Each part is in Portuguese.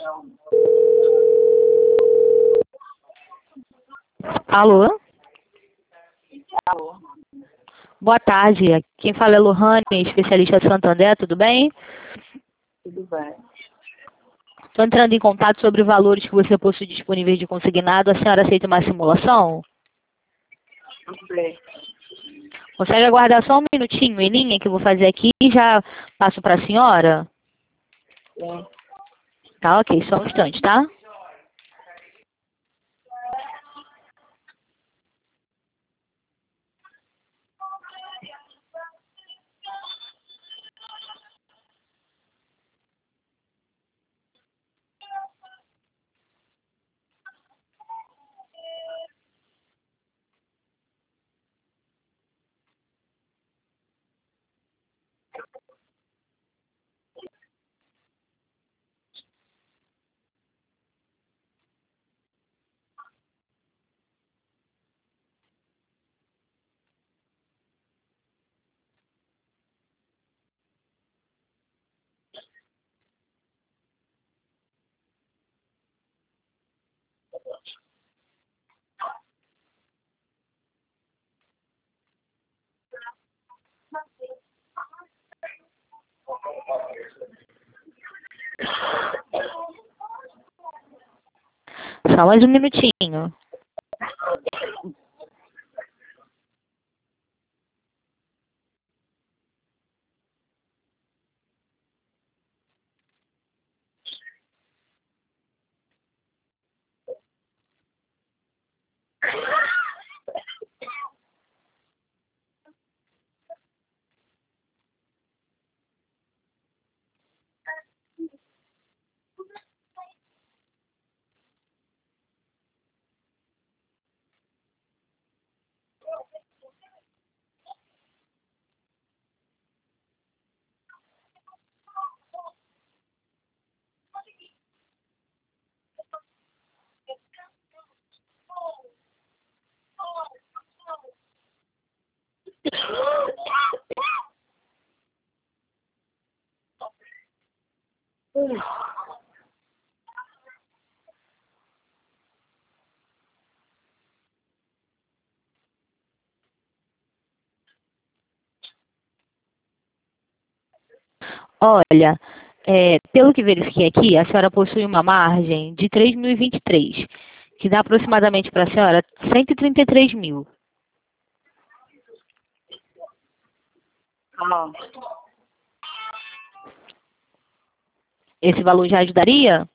Alô? Alô? Boa tarde. Quem fala é Lohane, especialista de Santander, tudo bem? Tudo bem. Estou entrando em contato sobre valores que você possui disponíveis de consignado. A senhora aceita uma simulação? Tudo bem. Consegue aguardar só um minutinho em linha que eu vou fazer aqui e já passo para a senhora? Sim. Tá, ok. Só um instante, tá? Só mais um minutinho. Olha, pelo que verifiquei aqui, a senhora possui uma margem de 3.023, que dá aproximadamente para a senhora 133 mil. Ah, Esse valor já ajudaria?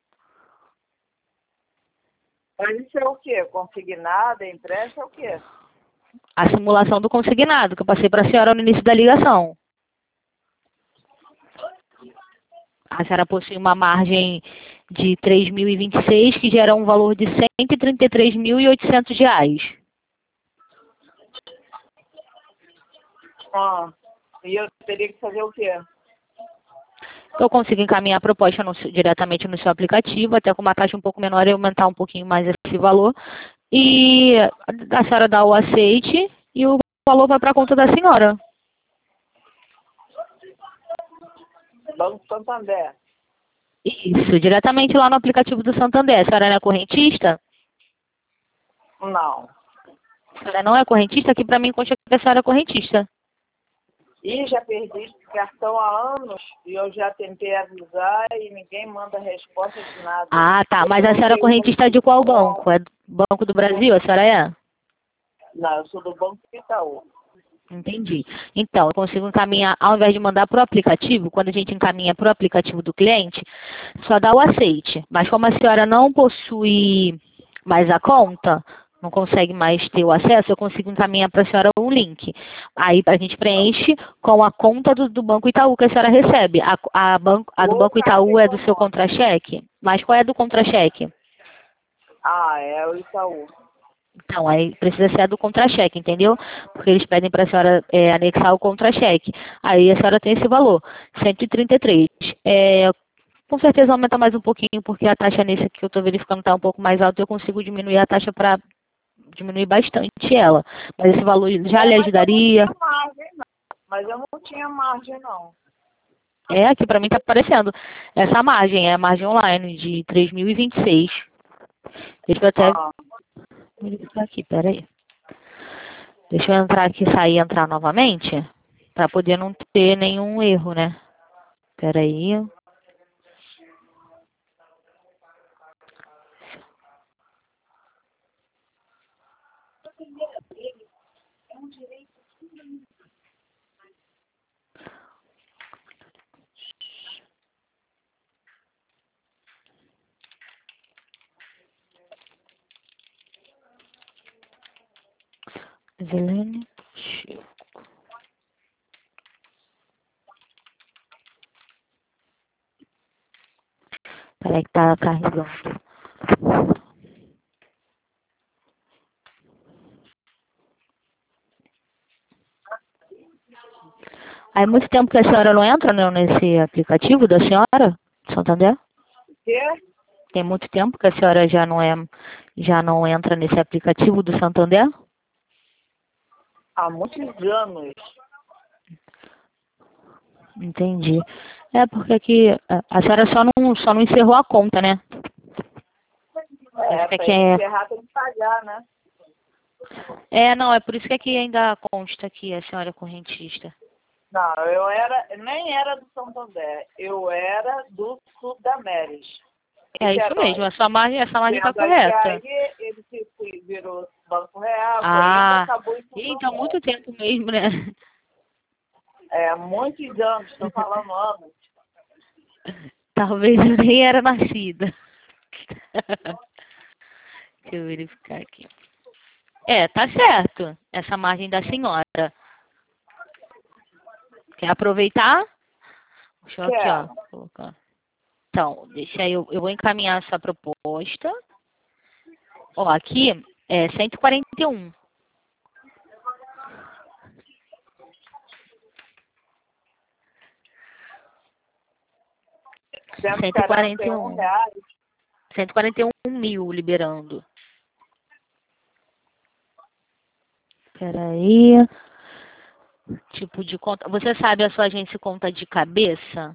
mas isso é o quê? Consignado, impresso é o quê? A simulação do consignado, que eu passei para a senhora no início da ligação. A senhora possui uma margem de 3.026, que gera um valor de R$ 133.800. Ah, e eu teria que fazer o quê? Eu consigo encaminhar a proposta diretamente no seu aplicativo, até com uma taxa um pouco menor e aumentar um pouquinho mais esse valor. E a senhora dá o aceite e o valor vai para a conta da senhora. Banco Santander. Isso, diretamente lá no aplicativo do Santander. A senhora não é correntista? Não. A senhora não é correntista? Aqui para mim consta que a senhora é correntista. E já perdi esse cartão há anos e eu já tentei avisar e ninguém manda resposta de nada. Ah, tá. Mas a Eu senhora é tenho correntista de qual banco? É do Banco do Brasil? A senhora é? Não, eu sou do Banco Itaú. Entendi. Então, eu consigo encaminhar, ao invés de mandar para o aplicativo, quando a gente encaminha para o aplicativo do cliente, só dá o aceite. Mas como a senhora não possui mais a conta, não consegue mais ter o acesso, eu consigo encaminhar para a senhora um link. Aí a gente preenche com a conta do Banco Itaú que a senhora recebe. A do Banco Itaú é do seu contra-cheque? Mas qual é a do contra-cheque? Ah, é o Itaú. Então, aí precisa ser a do contra-cheque, entendeu? Porque eles pedem para a senhora anexar o contra-cheque. Aí a senhora tem esse valor, 133. Com certeza aumenta mais um pouquinho, porque a taxa nesse aqui que eu estou verificando está um pouco mais alta e eu consigo diminuir a taxa para diminuir bastante ela. Mas esse valor já lhe Mas eu não ajudaria? tinha margem, não. Mas eu não tinha margem, não. É, aqui pra mim tá aparecendo. Essa margem, é a margem online de 3.026. Deixa eu até Ah, verificar aqui, peraí. Deixa eu entrar aqui, sair e entrar novamente, pra poder não ter nenhum erro, né? Peraí. Zelene. Peraí que tá carregando. Aí muito tempo que a senhora não entra, né, nesse aplicativo da senhora, Santander? o quê? Tem muito tempo que a senhora já não entra nesse aplicativo do Santander? Há muitos anos. Entendi. É porque aqui a senhora só não encerrou a conta, né? Acho que Para aqui é. encerrar tem que pagar, né? É, não, é por isso que aqui ainda consta que a senhora é correntista. Não, nem era do Santander, eu era do Sudameris. É isso mesmo, essa margem está Sendo que correta. aí ele virou Banco Real, ainda Ah, acabou em então Santander. muito tempo mesmo, né? É, muitos anos, estou falando anos. Talvez eu nem era nascida. Deixa eu verificar aqui. É, tá certo. Essa margem da senhora. Quer aproveitar? Deixa eu aqui, ó. Quero. Colocar. Então, deixa eu vou encaminhar essa proposta. Ó, aqui é 141. 141 141. reais. 141.000 liberando. Peraí. Tipo de conta. Você sabe a sua agência conta de cabeça?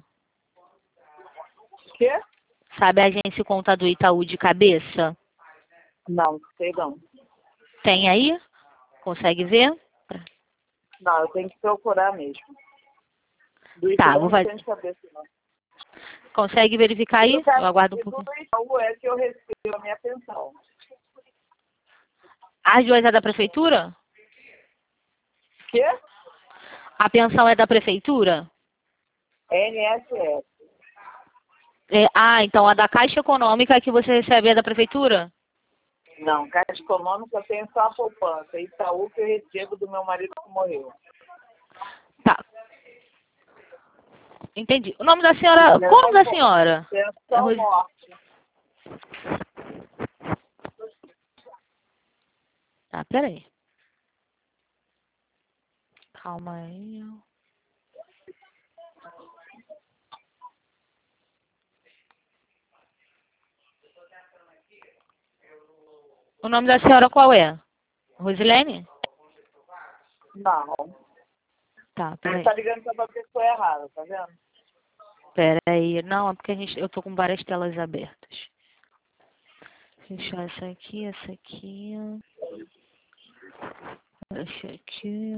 Quê? Sabe a agência conta do Itaú de cabeça? Não, sei não. Tem aí? Consegue ver? Não, eu tenho que procurar mesmo. Do Tá, Itaú vou não fazer. tenho de cabeça, não. Consegue verificar aí? Eu aguardo um E do pouquinho. Itaú é que eu recebo a minha pensão. As duas é da prefeitura? Quê? A pensão é da prefeitura? NSS. Então a da Caixa Econômica que você recebe é da prefeitura? Não, Caixa Econômica eu tenho só a poupança. Itaú que eu recebo do meu marido que morreu. Tá. Entendi. O nome da senhora. Qual o nome da senhora? É Pensão morte. Tá, peraí. Calma aí. O nome da senhora qual é? Rosilene? Não. Tá, Ele peraí. tá ligando pra pessoa errada, tá vendo? Peraí. Não, é porque eu tô com várias telas abertas. Fechar essa aqui, essa aqui. Essa aqui.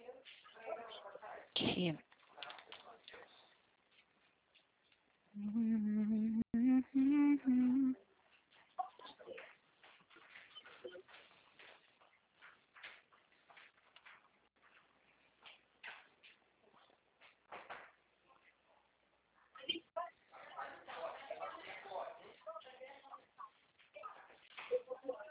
Aqui.